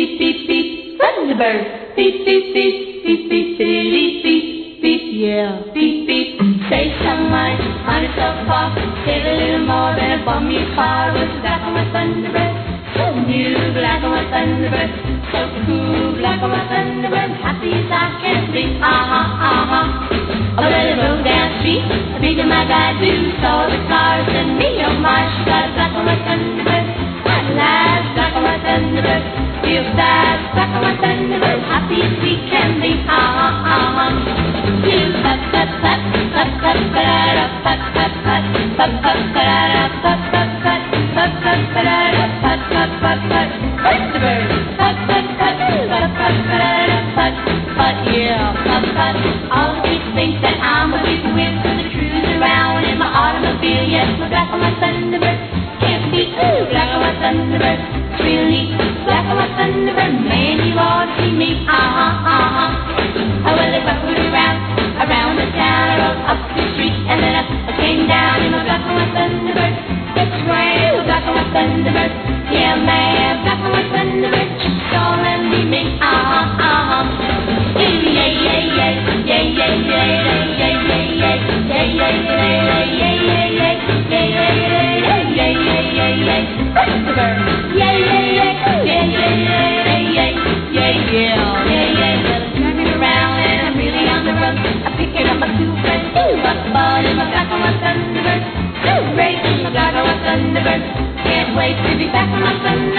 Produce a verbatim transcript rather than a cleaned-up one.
beep, beep, beep, Thunderbird. Beep, beep, beep, beep, beep, beep, beep, beep, yeah. Beep, beep, say someone on a so far, take a little more than a bum you car with the black on my Thunderbird. So new, black on my Thunderbird. So cool, black on my Thunderbird. Happy as I can be, uh-huh, uh-huh. Oh, let it roll down the street, a beat of my guy do, saw the cars and me, oh my, she got a black on my Thunderbird. Hot lives, black on my Thunderbird. Feel bad, black on my Thunderbird. Happy as we can be, uh-huh, uh-huh. You, put, put, put, put, put, ba-da-da, put, put, put, put, put, ba-da-da, put, put, put, put, put, ba-da-da, put, put, put, put, Thunderbird. Put, put, put, put, put, ba-da-da, put, put, yeah, put, put. All the people think that I'm a big whip and I cruise around in my automobile. Yes, my black on my Thunderbird. Can't be ooh, black on my Thunderbird. It's real neat, black on my Thunderbird. Man, you ought to see me, uh-huh, uh-huh. I well, if I put around, around the town, I rode up the street, and then I, I came down in my black on my Thunderbird. It's real, black on my Thunderbird. Yeah, man, black on my Thunderbird. Don't let me me, uh-huh, uh-huh. Yeah, yeah, yeah, yeah, yeah, yeah, yeah, yeah, yeah, yeah, yeah, yeah, yeah, yeah, yeah, yeah, yeah, yeah, yeah, Thunderbird. Yeah, yeah, yeah, yeah, yeah, yeah, yeah, yeah, yeah, yeah, yeah. Well, I'm turning around and I'm really on the run. I'm picking up my two friends. Ooh, my bud and my black on my Thunderbird. Ooh, racing my black on my Thunderbird. Can't wait to be back on my Thunderbird.